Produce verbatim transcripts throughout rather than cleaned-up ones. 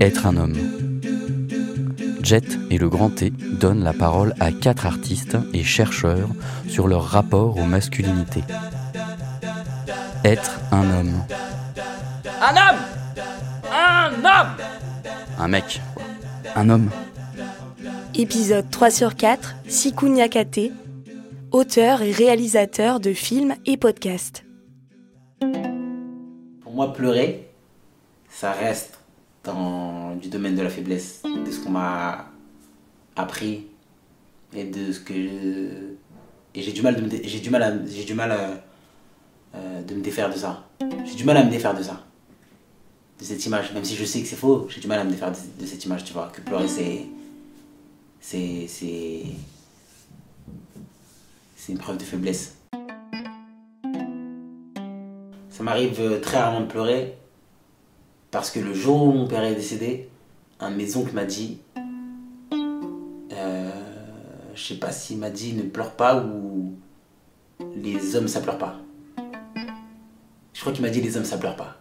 Être un homme. Jet et le Grand T donnent la parole à quatre artistes et chercheurs sur leur rapport aux masculinités. Être un homme. Un homme Un homme Un mec, quoi. Un homme. Épisode trois sur quatre, Sikou Niakate, auteur et réalisateur de films et podcasts. Pour moi, pleurer, ça reste dans du domaine de la faiblesse, de ce qu'on m'a appris et de ce que je... et j'ai du mal de me dé... j'ai du mal à j'ai du mal à... Euh, de me défaire de ça. J'ai du mal à me défaire de ça, de cette image, même si je sais que c'est faux. J'ai du mal à me défaire de, de cette image, tu vois, que pleurer c'est c'est c'est c'est une preuve de faiblesse. Ça m'arrive très rarement de pleurer parce que le jour où mon père est décédé, un de mes oncles m'a dit, euh, je sais pas s'il m'a dit ne pleure pas ou les hommes ça pleure pas. Je crois qu'il m'a dit les hommes ça pleure pas.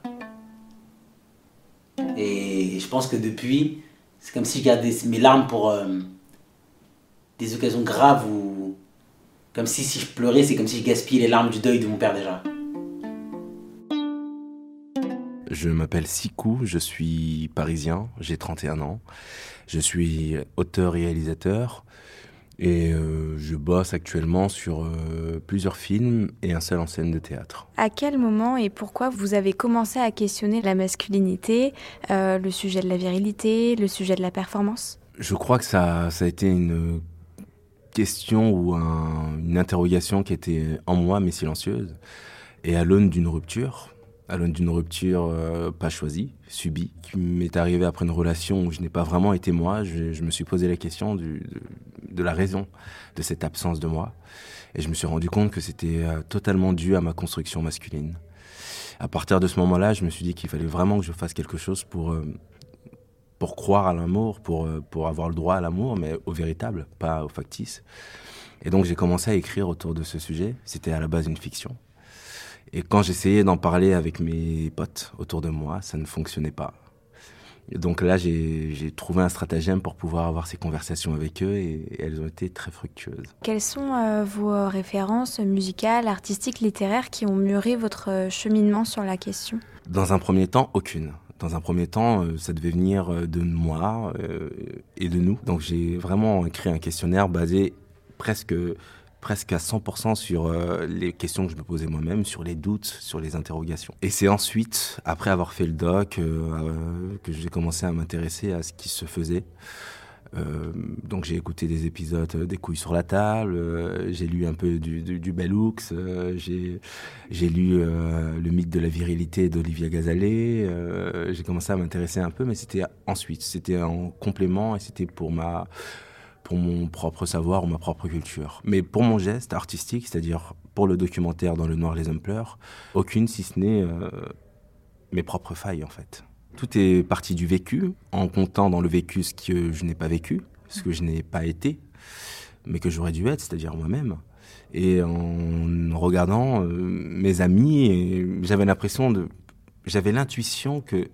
Et je pense que depuis, c'est comme si je gardais mes larmes pour euh, des occasions graves ou comme si si je pleurais, c'est comme si je gaspillais les larmes du deuil de mon père déjà. Je m'appelle Sikou, je suis parisien, j'ai trente et un ans. Je suis auteur-réalisateur et euh, je bosse actuellement sur euh, plusieurs films et un seul en scène de théâtre. À quel moment et pourquoi vous avez commencé à questionner la masculinité, euh, le sujet de la virilité, le sujet de la performance ? Je crois que ça, ça a été une question ou un, une interrogation qui était en moi mais silencieuse et à l'aune d'une rupture. À l'aune d'une rupture euh, pas choisie, subie, qui m'est arrivée après une relation où je n'ai pas vraiment été moi. Je, je me suis posé la question du, de, de la raison de cette absence de moi. Et je me suis rendu compte que c'était euh, totalement dû à ma construction masculine. À partir de ce moment-là, je me suis dit qu'il fallait vraiment que je fasse quelque chose pour, euh, pour croire à l'amour, pour, euh, pour avoir le droit à l'amour, mais au véritable, pas au factice. Et donc j'ai commencé à écrire autour de ce sujet. C'était à la base une fiction. Et quand j'essayais d'en parler avec mes potes autour de moi, ça ne fonctionnait pas. Et donc là, j'ai, j'ai trouvé un stratagème pour pouvoir avoir ces conversations avec eux et, et elles ont été très fructueuses. Quelles sont euh, vos références musicales, artistiques, littéraires qui ont mûri votre cheminement sur la question ? Dans un premier temps, aucune. Dans un premier temps, euh, ça devait venir de moi euh, et de nous. Donc j'ai vraiment écrit un questionnaire basé presque... presque à cent pour cent sur euh, les questions que je me posais moi-même, sur les doutes, sur les interrogations. Et c'est ensuite, après avoir fait le doc, euh, euh, que j'ai commencé à m'intéresser à ce qui se faisait. Euh, donc j'ai écouté des épisodes des Couilles sur la table, euh, j'ai lu un peu du, du, du Bell Hooks, euh, j'ai, j'ai lu euh, Le mythe de la virilité d'Olivia Gazalet, euh, j'ai commencé à m'intéresser un peu, mais c'était ensuite, c'était en complément et c'était pour ma... pour mon propre savoir ou ma propre culture. Mais pour mon geste artistique, c'est-à-dire pour le documentaire Dans le noir les hommes pleurent, aucune si ce n'est euh, mes propres failles en fait. Tout est parti du vécu, en comptant dans le vécu ce que je n'ai pas vécu, ce que je n'ai pas été, mais que j'aurais dû être, c'est-à-dire moi-même. Et en regardant euh, mes amis, et j'avais l'impression de... J'avais l'intuition que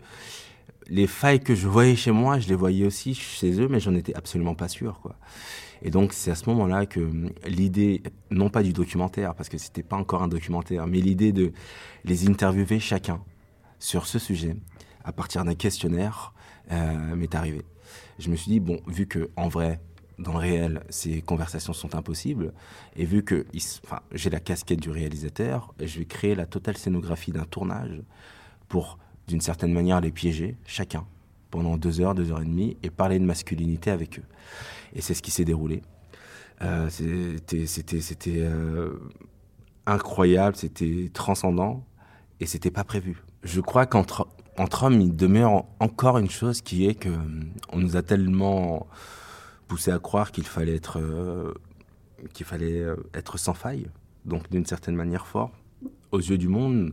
les failles que je voyais chez moi, je les voyais aussi chez eux, mais j'en étais absolument pas sûr, quoi. Et donc, c'est à ce moment-là que l'idée, non pas du documentaire, parce que c'était pas encore un documentaire, mais l'idée de les interviewer chacun sur ce sujet, à partir d'un questionnaire, euh, m'est arrivée. Je me suis dit, bon, vu que, en vrai, dans le réel, ces conversations sont impossibles, et vu que enfin, j'ai la casquette du réalisateur, je vais créer la totale scénographie d'un tournage pour d'une certaine manière les piéger, chacun, pendant deux heures, deux heures et demie, et parler de masculinité avec eux. Et c'est ce qui s'est déroulé. Euh, c'était c'était, c'était euh, incroyable, c'était transcendant, et c'était pas prévu. Je crois qu'entre entre hommes, il demeure encore une chose qui est qu'on nous a tellement poussé à croire qu'il fallait être, euh, qu'il fallait être sans faille, donc d'une certaine manière fort, aux yeux du monde,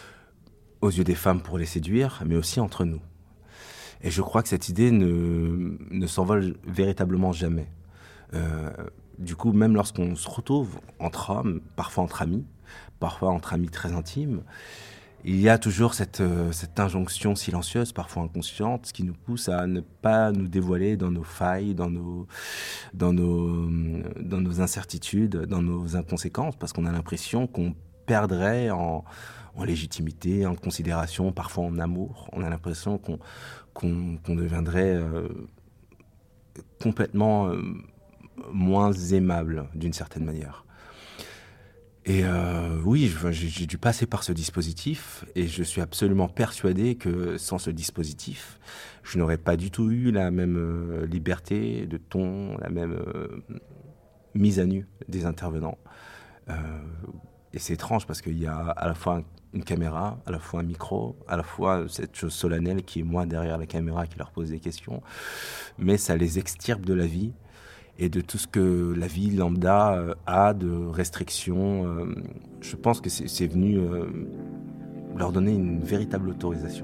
aux yeux des femmes pour les séduire, mais aussi entre nous. Et je crois que cette idée ne, ne s'envole véritablement jamais. Euh, du coup, même lorsqu'on se retrouve entre hommes, parfois entre amis, parfois entre amis très intimes, il y a toujours cette, euh, cette injonction silencieuse, parfois inconsciente, qui nous pousse à ne pas nous dévoiler dans nos failles, dans nos, dans nos, dans nos incertitudes, dans nos inconséquences, parce qu'on a l'impression qu'on perdrait en, en légitimité, en considération, parfois en amour. On a l'impression qu'on, qu'on, qu'on deviendrait euh, complètement euh, moins aimable, d'une certaine manière. Et euh, oui, j'ai, j'ai dû passer par ce dispositif et je suis absolument persuadé que sans ce dispositif, je n'aurais pas du tout eu la même euh, liberté de ton, la même euh, mise à nu des intervenants. Euh, et c'est étrange parce qu'il y a à la fois une caméra, à la fois un micro, à la fois cette chose solennelle qui est moi derrière la caméra qui leur pose des questions, mais ça les extirpe de la vie. Et de tout ce que la vie lambda euh, a de restrictions. Euh, je pense que c'est, c'est venu euh, leur donner une véritable autorisation.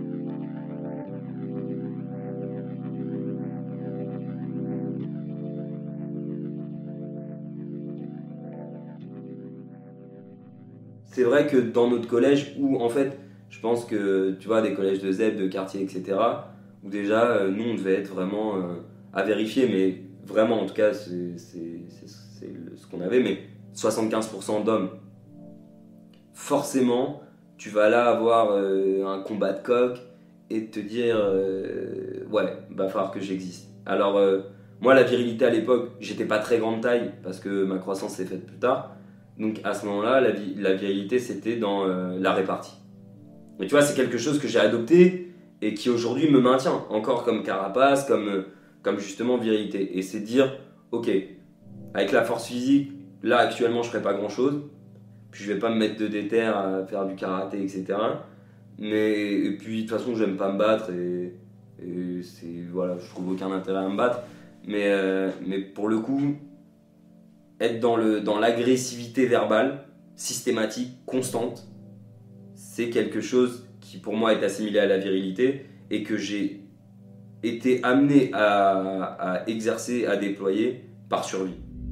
C'est vrai que dans notre collège, où en fait, je pense que, tu vois, des collèges de Z E B, de quartier, et cetera, où déjà, euh, nous, on devait être vraiment euh, à vérifier, mais vraiment, en tout cas, c'est, c'est, c'est, c'est ce qu'on avait, mais soixante-quinze pour cent d'hommes. Forcément, tu vas là avoir euh, un combat de coq et te dire euh, ouais, va falloir que j'existe. Alors, euh, moi, la virilité à l'époque, j'étais pas très grande taille parce que ma croissance s'est faite plus tard. Donc, à ce moment-là, la, vi- la virilité, c'était dans euh, la répartie. Mais tu vois, c'est quelque chose que j'ai adopté et qui aujourd'hui me maintient encore comme carapace, comme. Euh, comme justement virilité, et c'est dire, ok, avec la force physique, là actuellement je ferai pas grand chose, puis je vais pas me mettre de déter à faire du karaté, et cetera. Mais, et puis de toute façon j'aime pas me battre, et, et c'est, voilà, je trouve aucun intérêt à me battre, mais, euh, mais pour le coup, être dans, le, dans l'agressivité verbale, systématique, constante, c'est quelque chose qui pour moi est assimilé à la virilité, et que j'ai été amené à, à exercer, à déployer par survie.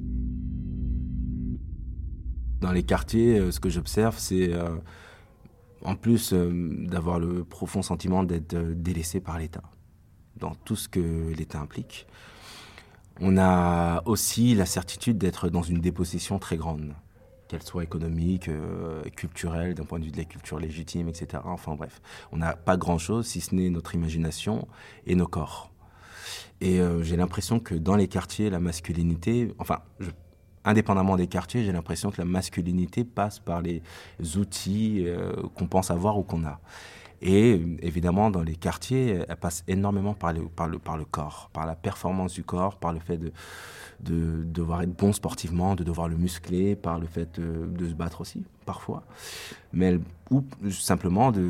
Dans les quartiers, ce que j'observe, c'est euh, en plus euh, d'avoir le profond sentiment d'être délaissé par l'État, dans tout ce que l'État implique. On a aussi la certitude d'être dans une dépossession très grande, qu'elle soit économique, euh, culturelle, d'un point de vue de la culture légitime, et cetera. Enfin bref, on n'a pas grand-chose, si ce n'est notre imagination et nos corps. Et euh, j'ai l'impression que dans les quartiers, la masculinité, enfin, je, indépendamment des quartiers, j'ai l'impression que la masculinité passe par les outils euh, qu'on pense avoir ou qu'on a. Et évidemment, dans les quartiers, elle passe énormément par le, par le, par le corps, par la performance du corps, par le fait de, de, de devoir être bon sportivement, de devoir le muscler, par le fait de, de se battre aussi, parfois. Mais, ou simplement de,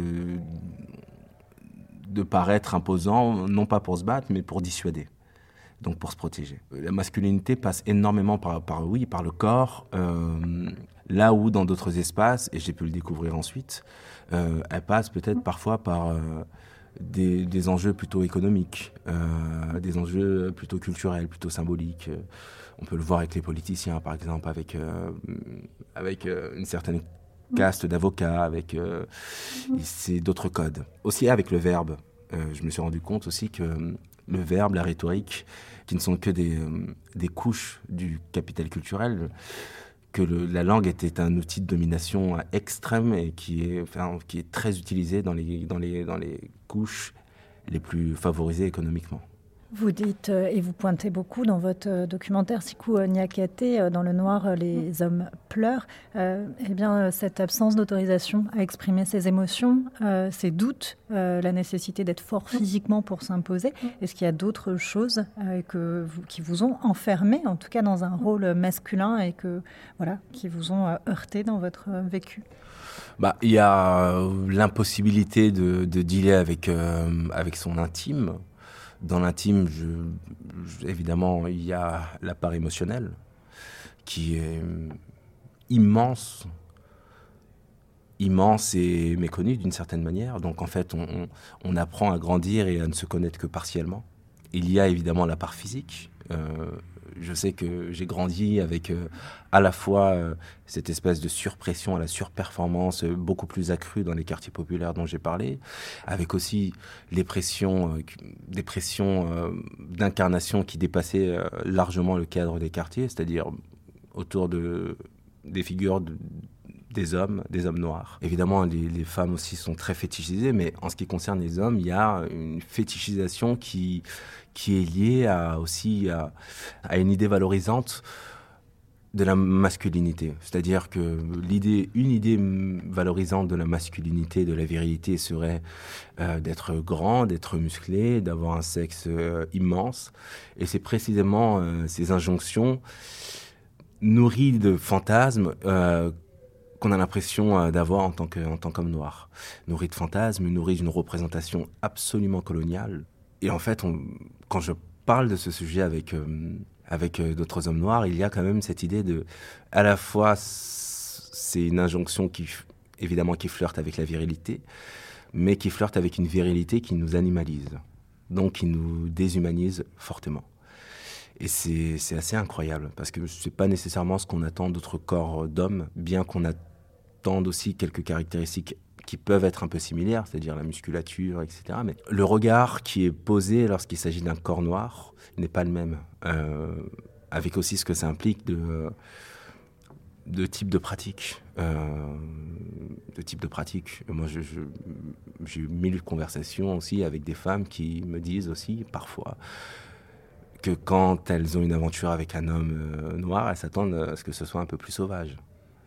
de paraître imposant, non pas pour se battre, mais pour dissuader, donc pour se protéger. La masculinité passe énormément par, par, oui, par le corps, euh, là où dans d'autres espaces, et j'ai pu le découvrir ensuite, Euh, elle passe peut-être parfois par euh, des, des enjeux plutôt économiques, euh, des enjeux plutôt culturels, plutôt symboliques. Euh, on peut le voir avec les politiciens, par exemple, avec, euh, avec euh, une certaine caste d'avocats, avec euh, c'est d'autres codes. Aussi avec le verbe. Euh, je me suis rendu compte aussi que le verbe, la rhétorique, qui ne sont que des, euh, des couches du capital culturel, que le, la langue était un outil de domination extrême et qui est, enfin, qui est très utilisé dans les, dans, les, dans les couches les plus favorisées économiquement. Vous dites, euh, et vous pointez beaucoup dans votre euh, documentaire Sikou Niakate, euh, dans Le Noir, euh, les hommes pleurent, euh, eh bien, euh, cette absence d'autorisation à exprimer ses émotions, euh, ses doutes, euh, la nécessité d'être fort physiquement pour s'imposer. Est-ce qu'il y a d'autres choses euh, que vous, qui vous ont enfermé, en tout cas dans un rôle masculin, et que, voilà, qui vous ont euh, heurté dans votre euh, vécu ? Bah, il y a l'impossibilité de, de dealer avec, euh, avec son intime. Dans l'intime, je, je, évidemment, il y a la part émotionnelle qui est immense, immense et méconnue d'une certaine manière. Donc en fait, on, on apprend à grandir et à ne se connaître que partiellement. Il y a évidemment la part physique. Euh, je sais que j'ai grandi avec euh, à la fois euh, cette espèce de surpression à la surperformance euh, beaucoup plus accrue dans les quartiers populaires dont j'ai parlé, avec aussi les pressions, euh, des pressions euh, d'incarnation qui dépassaient euh, largement le cadre des quartiers, c'est-à-dire autour de, des figures de, des hommes, des hommes noirs. Évidemment, les, les femmes aussi sont très fétichisées, mais en ce qui concerne les hommes, il y a une fétichisation qui, qui est liée à, aussi à, à une idée valorisante de la masculinité. C'est-à-dire que l'idée, une idée valorisante de la masculinité, de la virilité serait euh, d'être grand, d'être musclé, d'avoir un sexe euh, immense. Et c'est précisément euh, ces injonctions nourries de fantasmes euh, qu'on a l'impression d'avoir en tant que, en tant qu'homme noir. Nourri de fantasmes, nourri d'une représentation absolument coloniale. Et en fait, on, quand je parle de ce sujet avec, euh, avec euh, d'autres hommes noirs, il y a quand même cette idée de... À la fois, c'est une injonction qui, évidemment, qui flirte avec la virilité, mais qui flirte avec une virilité qui nous animalise, donc qui nous déshumanise fortement. Et c'est, c'est assez incroyable, parce que ce n'est pas nécessairement ce qu'on attend d'autres corps d'hommes, bien qu'on attende aussi quelques caractéristiques qui peuvent être un peu similaires, c'est-à-dire la musculature, et cetera. Mais le regard qui est posé lorsqu'il s'agit d'un corps noir n'est pas le même, euh, avec aussi ce que ça implique de, de type de pratique. Euh, de type de pratique. Moi, je, je, j'ai eu mille conversations aussi avec des femmes qui me disent aussi, parfois, que quand elles ont une aventure avec un homme euh, noir, elles s'attendent à ce que ce soit un peu plus sauvage.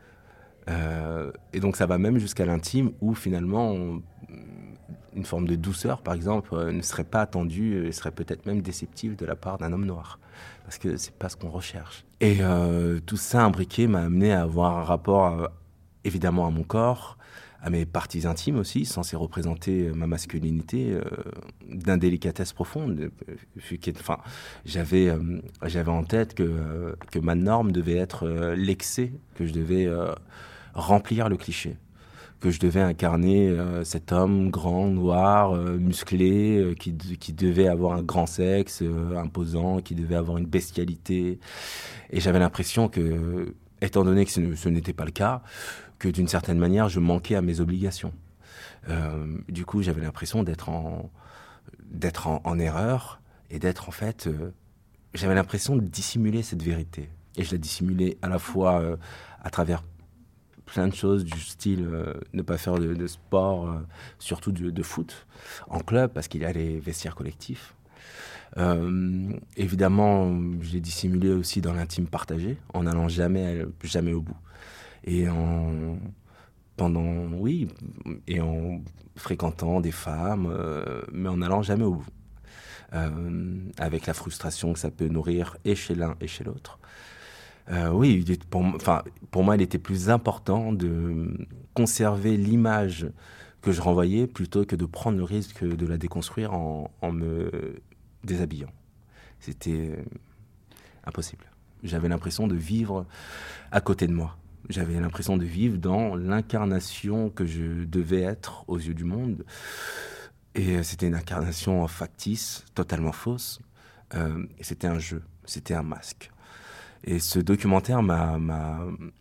Euh, et donc ça va même jusqu'à l'intime où finalement on, une forme de douceur par exemple euh, ne serait pas attendue et serait peut-être même déceptive de la part d'un homme noir parce que c'est pas ce qu'on recherche. Et euh, tout ça imbriqué m'a amené à avoir un rapport euh, évidemment à mon corps, à mes parties intimes aussi, censées représenter ma masculinité euh, d'indélicatesse profonde. Enfin, j'avais, euh, j'avais en tête que, euh, que ma norme devait être euh, l'excès, que je devais euh, remplir le cliché, que je devais incarner euh, cet homme grand, noir, euh, musclé, euh, qui, qui devait avoir un grand sexe, euh, imposant, qui devait avoir une bestialité. Et j'avais l'impression que, étant donné que ce, ce n'était pas le cas, que d'une certaine manière, je manquais à mes obligations. Euh, du coup, j'avais l'impression d'être en, d'être en, en erreur et d'être en fait... Euh, j'avais l'impression de dissimuler cette vérité. Et je la dissimulais à la fois euh, à travers plein de choses du style euh, ne pas faire de, de sport, euh, surtout de, de foot, en club, parce qu'il y a les vestiaires collectifs. Euh, évidemment, je l'ai dissimulé aussi dans l'intime partagé, en n'allant jamais, jamais au bout. Et en, pendant, oui, et en fréquentant des femmes, euh, mais en n'allant jamais au bout. Euh, avec la frustration que ça peut nourrir et chez l'un et chez l'autre. Euh, oui, pour, enfin, pour moi, il était plus important de conserver l'image que je renvoyais plutôt que de prendre le risque de la déconstruire en, en me déshabillant. C'était impossible. J'avais l'impression de vivre à côté de moi. J'avais l'impression de vivre dans l'incarnation que je devais être aux yeux du monde. Et c'était une incarnation factice, totalement fausse. Euh, et c'était un jeu, c'était un masque. Et ce documentaire m'a, m'a,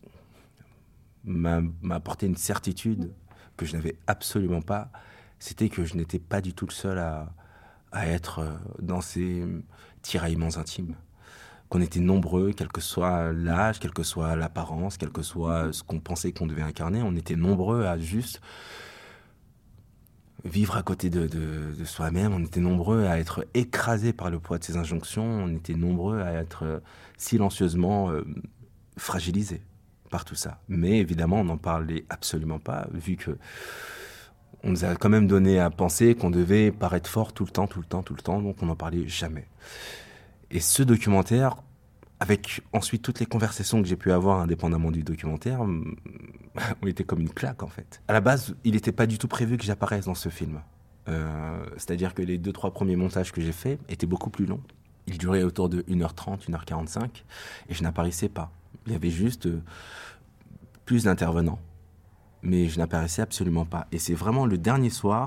m'a, m'a apporté une certitude que je n'avais absolument pas. C'était que je n'étais pas du tout le seul à, à être dans ces tiraillements intimes. Qu'on était nombreux, quel que soit l'âge, quelle que soit l'apparence, quel que soit ce qu'on pensait qu'on devait incarner, on était nombreux à juste vivre à côté de, de, de soi-même, on était nombreux à être écrasés par le poids de ces injonctions, on était nombreux à être silencieusement euh, fragilisés par tout ça. Mais évidemment, on n'en parlait absolument pas, vu que on nous a quand même donné à penser qu'on devait paraître fort tout le temps, tout le temps, tout le temps, donc on n'en parlait jamais. Et ce documentaire, avec ensuite toutes les conversations que j'ai pu avoir indépendamment du documentaire, ont été comme une claque en fait. À la base, il n'était pas du tout prévu que j'apparaisse dans ce film. Euh, c'est-à-dire que les deux, trois premiers montages que j'ai faits étaient beaucoup plus longs. Ils duraient autour de une heure trente, une heure quarante-cinq, et je n'apparaissais pas. Il y avait juste euh, plus d'intervenants, mais je n'apparaissais absolument pas. Et c'est vraiment le dernier soir,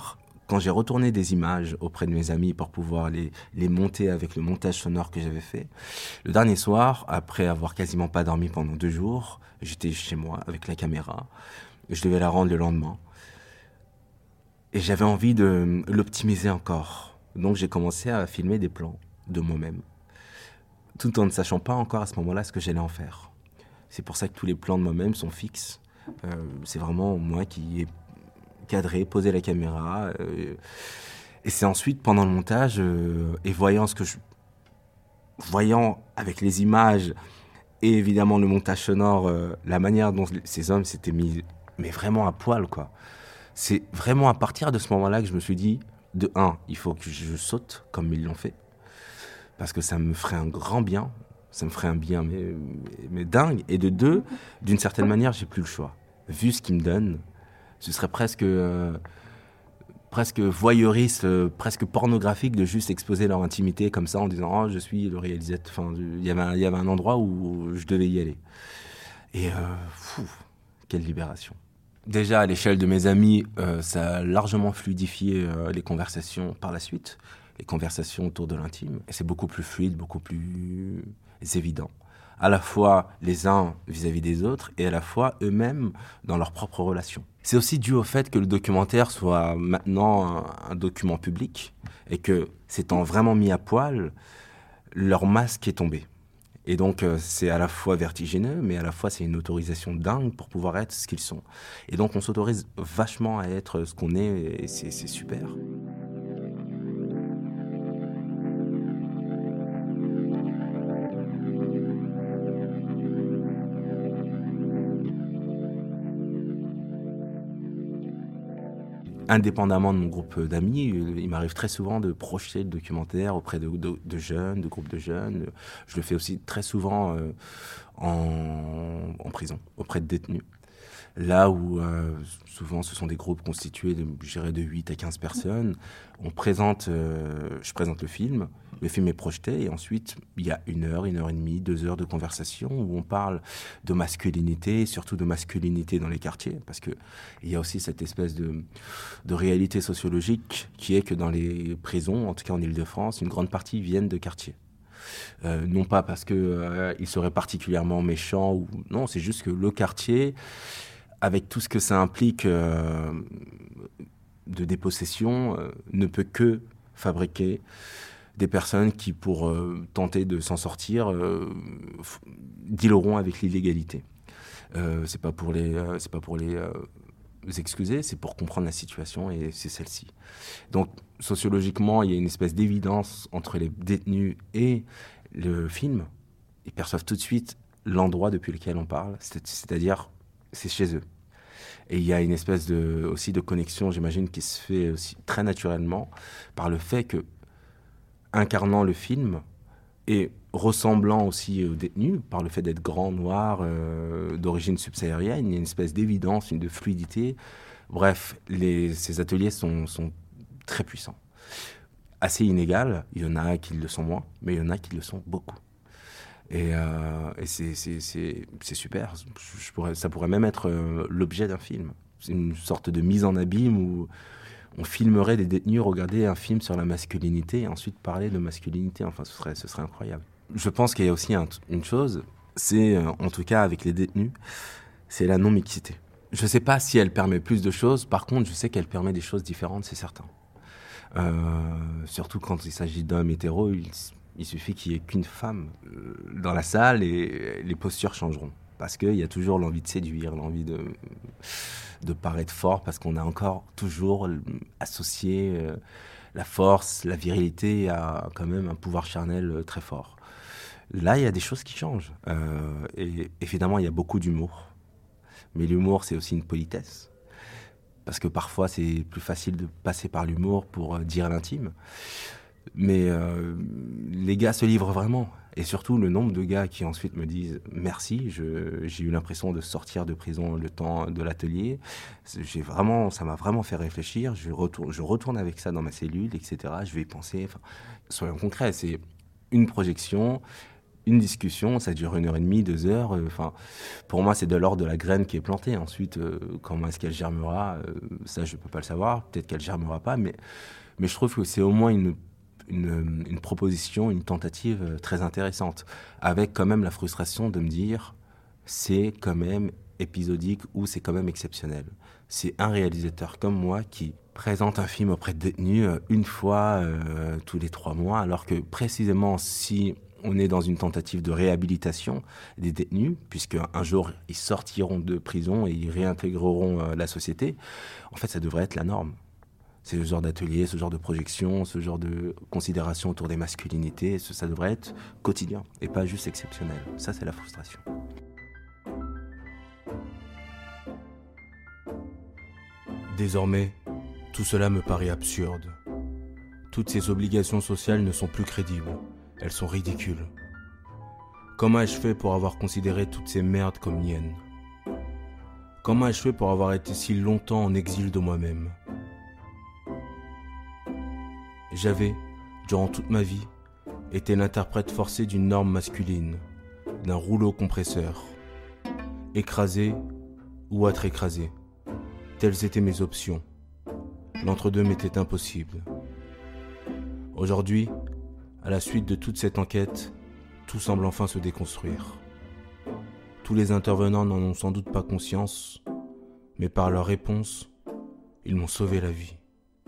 quand j'ai retourné des images auprès de mes amis pour pouvoir les, les monter avec le montage sonore que j'avais fait, le dernier soir, après avoir quasiment pas dormi pendant deux jours, j'étais chez moi avec la caméra. Je devais la rendre le lendemain. Et j'avais envie de l'optimiser encore. Donc j'ai commencé à filmer des plans de moi-même, tout en ne sachant pas encore à ce moment-là ce que j'allais en faire. C'est pour ça que tous les plans de moi-même sont fixes. Euh, c'est vraiment moi qui ai cadré, posé la caméra. Euh, et c'est ensuite, pendant le montage, euh, et voyant ce que je... Voyant avec les images et évidemment le montage sonore, euh, la manière dont ces hommes s'étaient mis, mais vraiment à poil, quoi. C'est vraiment à partir de ce moment-là que je me suis dit, de un, il faut que je saute comme ils l'ont fait, parce que ça me ferait un grand bien, ça me ferait un bien, mais, mais, mais dingue. Et de deux, d'une certaine manière, j'ai plus le choix. Vu ce qu'ils me donnent, ce serait presque, euh, presque voyeuriste, euh, presque pornographique de juste exposer leur intimité comme ça en disant « Oh, je suis le réalisateur ». Enfin, il y avait un, il y avait un endroit où je devais y aller. Et euh, fou, quelle libération. Déjà, à l'échelle de mes amis, euh, ça a largement fluidifié euh, les conversations par la suite, les conversations autour de l'intime. Et c'est beaucoup plus fluide, beaucoup plus évident. À la fois les uns vis-à-vis des autres et à la fois eux-mêmes dans leurs propres relations. C'est aussi dû au fait que le documentaire soit maintenant un, un document public et que, s'étant vraiment mis à poil, leur masque est tombé. Et donc, euh, c'est à la fois vertigineux, mais à la fois, c'est une autorisation dingue pour pouvoir être ce qu'ils sont. Et donc, on s'autorise vachement à être ce qu'on est et c'est, c'est super. Indépendamment de mon groupe d'amis, il m'arrive très souvent de projeter le documentaire auprès de, de, de jeunes, de groupes de jeunes. Je le fais aussi très souvent euh, en, en prison, auprès de détenus. Là où euh, souvent ce sont des groupes constitués de, je dirais, de huit à quinze personnes, on présente, euh, je présente le film, le film est projeté et ensuite il y a une heure, une heure et demie, deux heures de conversation où on parle de masculinité, surtout de masculinité dans les quartiers, parce qu'il y a aussi cette espèce de, de réalité sociologique qui est que dans les prisons, en tout cas en Île-de-France, une grande partie viennent de quartiers. Euh, non pas parce qu'ils euh, seraient particulièrement méchants, ou non, c'est juste que le quartier, avec tout ce que ça implique euh, de dépossession, euh, ne peut que fabriquer des personnes qui, pour euh, tenter de s'en sortir, euh, f- dealeront avec l'illégalité. Euh, c'est pas pour les, euh, c'est pas pour les euh, excuser, c'est pour comprendre la situation et c'est celle-ci. Donc, sociologiquement, il y a une espèce d'évidence entre les détenus et le film. Ils perçoivent tout de suite l'endroit depuis lequel on parle, c'est- c'est-à-dire c'est chez eux. Et il y a une espèce de, aussi de connexion, j'imagine, qui se fait aussi très naturellement par le fait que, incarnant le film et ressemblant aussi aux détenus, par le fait d'être grand, noir, euh, d'origine subsaharienne, il y a une espèce d'évidence, une de fluidité. Bref, les, ces ateliers sont, sont très puissants. Assez inégal, il y en a qui le sont moins, mais il y en a qui le sont beaucoup. Et, euh, et c'est, c'est, c'est, c'est super. Je pourrais, ça pourrait même être euh, l'objet d'un film. C'est une sorte de mise en abîme où on filmerait des détenus regarder un film sur la masculinité et ensuite parler de masculinité. Enfin, ce serait, ce serait incroyable. Je pense qu'il y a aussi un, une chose, c'est, euh, en tout cas avec les détenus, c'est la non-mixité. Je ne sais pas si elle permet plus de choses. Par contre, je sais qu'elle permet des choses différentes, c'est certain. Euh, surtout quand il s'agit d'hommes hétéros, il, il suffit qu'il n'y ait qu'une femme euh, dans la salle et les postures changeront. Parce qu'il y a toujours l'envie de séduire, l'envie de, de paraître fort, parce qu'on a encore toujours associé euh, la force, la virilité à quand même un pouvoir charnel euh, très fort. Là, il y a des choses qui changent. Euh, et évidemment, il y a beaucoup d'humour. Mais l'humour, c'est aussi une politesse. Parce que parfois, c'est plus facile de passer par l'humour pour euh, dire l'intime. Mais euh, les gars se livrent vraiment. Et surtout, le nombre de gars qui ensuite me disent « Merci, je, j'ai eu l'impression de sortir de prison le temps de l'atelier. J'ai vraiment, ça m'a vraiment fait réfléchir. Je retourne, je retourne avec ça dans ma cellule, et cetera. Je vais y penser. » Enfin, soyons concrets, c'est une projection, une discussion, ça dure une heure et demie, deux heures. Enfin, euh, pour moi, c'est de l'ordre de la graine qui est plantée. Ensuite, euh, comment est-ce qu'elle germera, euh, ça, je ne peux pas le savoir. Peut-être qu'elle ne germera pas, mais, mais je trouve que c'est au moins une, une, une proposition, une tentative très intéressante, avec quand même la frustration de me dire, c'est quand même épisodique ou c'est quand même exceptionnel. C'est un réalisateur comme moi qui présente un film auprès de détenus une fois euh, tous les trois mois, alors que précisément si on est dans une tentative de réhabilitation des détenus, puisque un jour ils sortiront de prison et ils réintégreront euh, la société, en fait ça devrait être la norme. C'est ce genre d'atelier, ce genre de projection, ce genre de considération autour des masculinités, ça devrait être quotidien et pas juste exceptionnel. Ça, c'est la frustration. Désormais, tout cela me paraît absurde. Toutes ces obligations sociales ne sont plus crédibles, elles sont ridicules. Comment ai-je fait pour avoir considéré toutes ces merdes comme miennes ? Comment ai-je fait pour avoir été si longtemps en exil de moi-même ? J'avais, durant toute ma vie, été l'interprète forcé d'une norme masculine, d'un rouleau compresseur. Écrasé ou être écrasé. Telles étaient mes options. L'entre-deux m'était impossible. Aujourd'hui, à la suite de toute cette enquête, tout semble enfin se déconstruire. Tous les intervenants n'en ont sans doute pas conscience, mais par leurs réponses, ils m'ont sauvé la vie.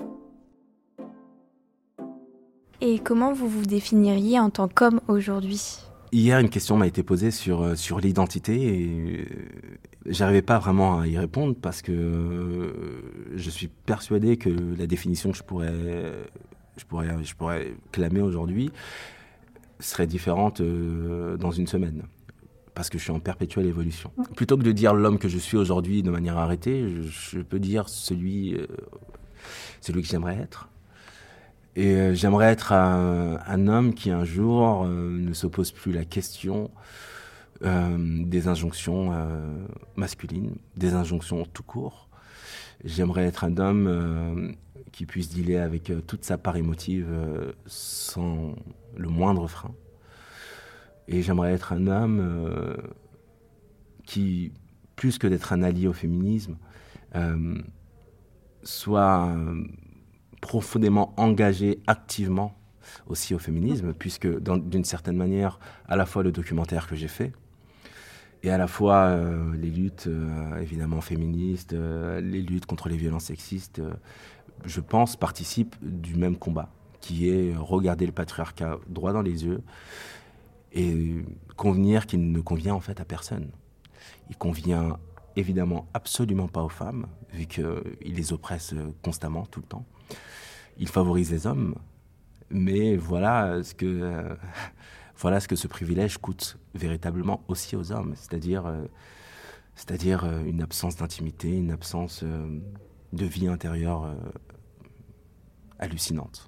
Et comment vous vous définiriez en tant qu'homme aujourd'hui ? Hier, une question m'a été posée sur, sur l'identité et j'arrivais pas vraiment à y répondre parce que je suis persuadé que la définition que je pourrais, je pourrais, je pourrais clamer aujourd'hui serait différente dans une semaine. Parce que je suis en perpétuelle évolution. Plutôt que de dire l'homme que je suis aujourd'hui de manière arrêtée, je, je peux dire celui, celui que j'aimerais être. Et euh, j'aimerais être un, un homme qui un jour euh, ne se pose plus la question euh, des injonctions euh, masculines, des injonctions tout court. J'aimerais être un homme euh, qui puisse dealer avec euh, toute sa part émotive euh, sans le moindre frein. Et j'aimerais être un homme euh, qui, plus que d'être un allié au féminisme, euh, soit... Euh, profondément engagé activement aussi au féminisme, puisque dans, d'une certaine manière, à la fois le documentaire que j'ai fait, et à la fois euh, les luttes euh, évidemment féministes, euh, les luttes contre les violences sexistes, euh, je pense, participent du même combat, qui est regarder le patriarcat droit dans les yeux et convenir qu'il ne convient en fait à personne. Il convient évidemment absolument pas aux femmes, vu qu'il les oppresse constamment, tout le temps. Il favorise les hommes, mais voilà ce que, euh, voilà ce que ce privilège coûte véritablement aussi aux hommes, c'est-à-dire, euh, c'est-à-dire euh, une absence d'intimité, une absence euh, de vie intérieure euh, hallucinante.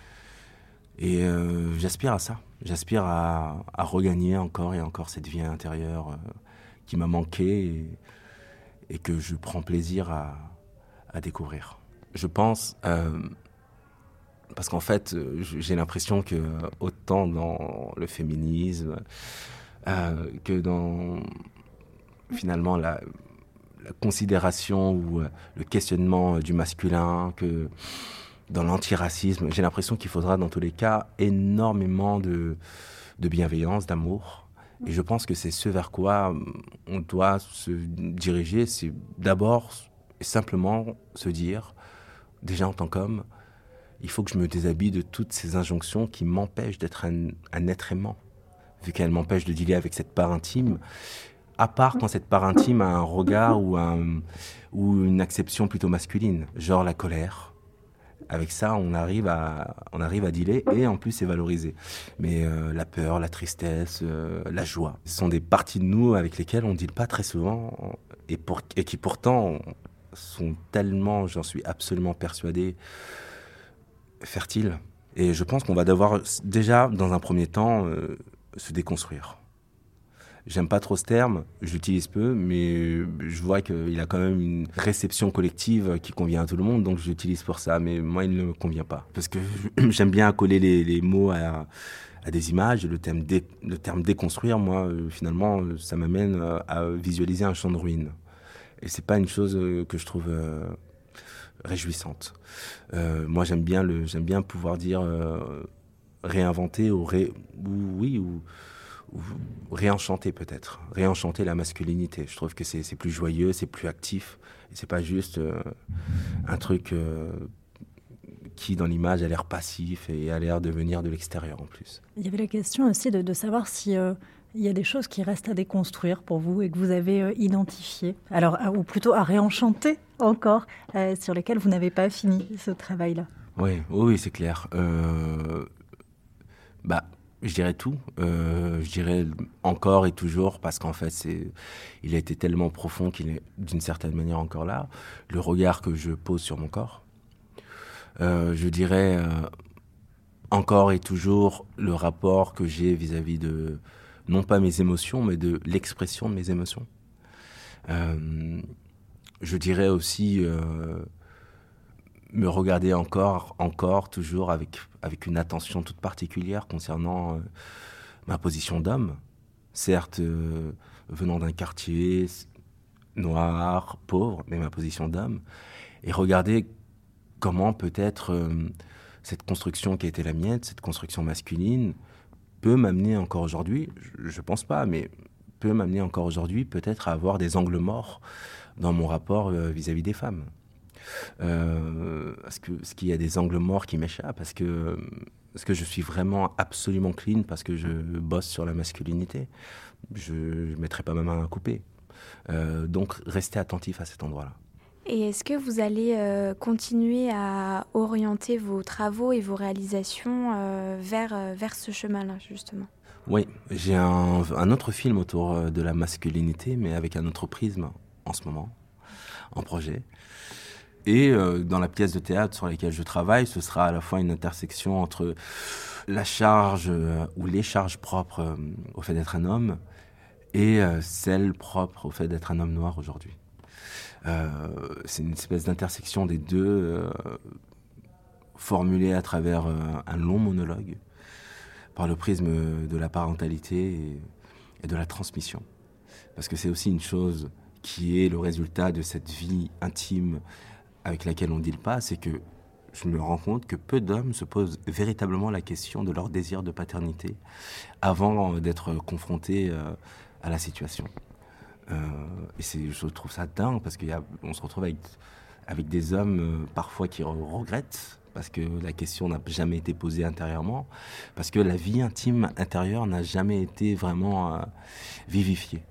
Et euh, j'aspire à ça, j'aspire à, à regagner encore et encore cette vie intérieure euh, qui m'a manqué et, et que je prends plaisir à, à découvrir. Je pense... Euh, Parce qu'en fait, j'ai l'impression que autant dans le féminisme euh, que dans finalement la, la considération ou le questionnement du masculin, que dans l'antiracisme, j'ai l'impression qu'il faudra dans tous les cas énormément de, de bienveillance, d'amour. Et je pense que c'est ce vers quoi on doit se diriger, c'est d'abord et simplement se dire, déjà en tant qu'homme, il faut que je me déshabille de toutes ces injonctions qui m'empêchent d'être un, un être aimant, vu qu'elles m'empêchent de dealer avec cette part intime, à part quand cette part intime a un regard ou, un, ou une acception plutôt masculine, genre la colère. Avec ça, on arrive à, on arrive à dealer et en plus c'est valorisé. Mais euh, la peur, la tristesse, euh, la joie, ce sont des parties de nous avec lesquelles on ne deal pas très souvent et, pour, et qui pourtant sont tellement, j'en suis absolument persuadé, fertile. Et je pense qu'on va devoir déjà, dans un premier temps, euh, se déconstruire. J'aime pas trop ce terme, je l'utilise peu, mais je vois qu'il a quand même une réception collective qui convient à tout le monde, donc je l'utilise pour ça, mais moi il ne me convient pas. Parce que j'aime bien coller les, les mots à, à des images. Et le, thème dé, le terme déconstruire, moi, euh, finalement, euh, ça m'amène euh, à visualiser un champ de ruines. Et c'est pas une chose euh, que je trouve euh, réjouissante. Euh, moi, j'aime bien, le, j'aime bien pouvoir dire euh, réinventer ou, ré, ou oui, ou, ou réenchanter peut-être. Réenchanter la masculinité. Je trouve que c'est, c'est plus joyeux, c'est plus actif. Et c'est pas juste euh, un truc... Euh, qui dans l'image a l'air passif et a l'air de venir de l'extérieur en plus. Il y avait la question aussi de, de savoir si euh, il y a des choses qui restent à déconstruire pour vous et que vous avez euh, identifiées, alors, à, ou plutôt à réenchanter encore, euh, sur lesquelles vous n'avez pas fini ce travail-là. Oui, oui, c'est clair. Euh, bah, je dirais tout. Euh, je dirais encore et toujours, parce qu'en fait, c'est, il a été tellement profond qu'il est d'une certaine manière encore là. Le regard que je pose sur mon corps. Euh, je dirais euh, encore et toujours le rapport que j'ai vis-à-vis de, non pas mes émotions, mais de l'expression de mes émotions. Euh, je dirais aussi euh, me regarder encore, encore, toujours avec, avec une attention toute particulière concernant euh, ma position d'homme. Certes, euh, venant d'un quartier noir, pauvre, mais ma position d'homme. Et regarder comment peut-être euh, cette construction qui a été la mienne, cette construction masculine, peut m'amener encore aujourd'hui, je ne pense pas, mais peut m'amener encore aujourd'hui peut-être à avoir des angles morts dans mon rapport euh, vis-à-vis des femmes. Euh, est-ce que, est-ce qu'il y a des angles morts qui m'échappent ? Est-ce que, est-ce que je suis vraiment absolument clean parce que je bosse sur la masculinité ? Je ne mettrai pas ma main à couper. Euh, donc, restez attentif à cet endroit-là. Et est-ce que vous allez euh, continuer à orienter vos travaux et vos réalisations euh, vers, euh, vers ce chemin-là, justement ? Oui, j'ai un, un autre film autour de la masculinité, mais avec un autre prisme en ce moment, en projet. Et euh, dans la pièce de théâtre sur laquelle je travaille, ce sera à la fois une intersection entre la charge euh, ou les charges propres euh, au fait d'être un homme et euh, celles propres au fait d'être un homme noir aujourd'hui. Euh, c'est une espèce d'intersection des deux euh, formulée à travers euh, un long monologue par le prisme de la parentalité et, et de la transmission. Parce que c'est aussi une chose qui est le résultat de cette vie intime avec laquelle on ne deal pas, c'est que je me rends compte que peu d'hommes se posent véritablement la question de leur désir de paternité avant d'être confrontés euh, à la situation. Euh, et c'est, je trouve ça dingue parce qu'on se retrouve avec, avec des hommes euh, parfois qui regrettent parce que la question n'a jamais été posée intérieurement, parce que la vie intime intérieure n'a jamais été vraiment euh, vivifiée.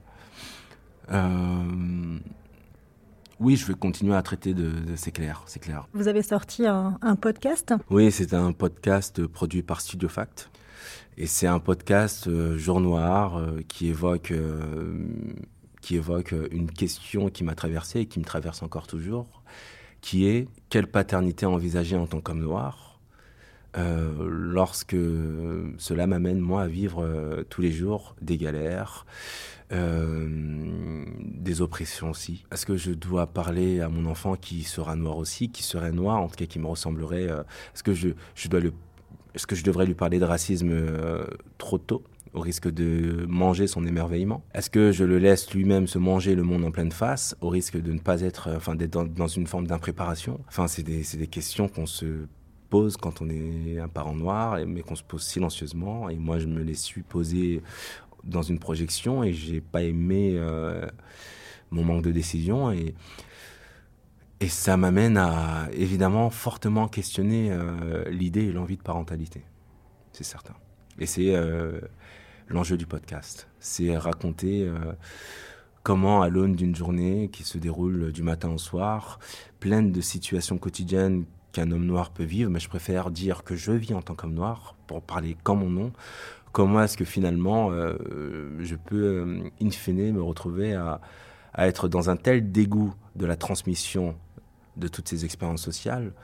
Euh, oui, je vais continuer à traiter de, de c'est clair, c'est clair. Vous avez sorti un, un podcast ? Oui, c'est un podcast produit par Studio Fact. Et c'est un podcast euh, jour noir euh, qui évoque... Euh, qui évoque une question qui m'a traversé et qui me traverse encore toujours, qui est quelle paternité envisager en tant qu'homme noir euh, lorsque cela m'amène, moi, à vivre euh, tous les jours des galères, euh, des oppressions aussi. Est-ce que je dois parler à mon enfant qui sera noir aussi, qui serait noir, en tout cas qui me ressemblerait euh, Est-ce que je, je dois le, est-ce que je devrais lui parler de racisme euh, trop tôt, au risque de manger son émerveillement? Est-ce que je le laisse lui-même se manger le monde en pleine face, au risque de ne pas être, enfin, d'être dans, dans une forme d'impréparation? Enfin, c'est des, c'est des questions qu'on se pose quand on est un parent noir, mais qu'on se pose silencieusement. Et moi, je me les suis posées dans une projection et j'ai pas aimé euh, mon manque de décision. Et, et ça m'amène à, évidemment, fortement questionner euh, l'idée et l'envie de parentalité. C'est certain. Et c'est... Euh, l'enjeu du podcast, c'est raconter euh, comment, à l'aune d'une journée qui se déroule du matin au soir, pleine de situations quotidiennes qu'un homme noir peut vivre, mais je préfère dire que je vis en tant qu'homme noir, pour parler comme mon nom, comment est-ce que finalement euh, je peux, euh, in fine, me retrouver à, à être dans un tel dégoût de la transmission de toutes ces expériences sociales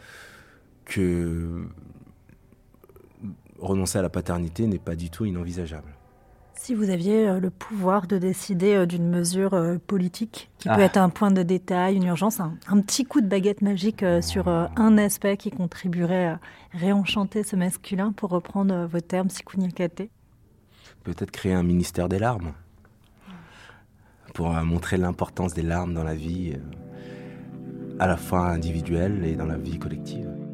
que renoncer à la paternité n'est pas du tout inenvisageable. Si vous aviez le pouvoir de décider d'une mesure politique, qui Ah. peut être un point de détail, une urgence, un, un petit coup de baguette magique sur un aspect qui contribuerait à réenchanter ce masculin, pour reprendre vos termes, Ciku Niakate. Peut-être créer un ministère des larmes, pour euh, montrer l'importance des larmes dans la vie, euh, à la fois individuelle et dans la vie collective.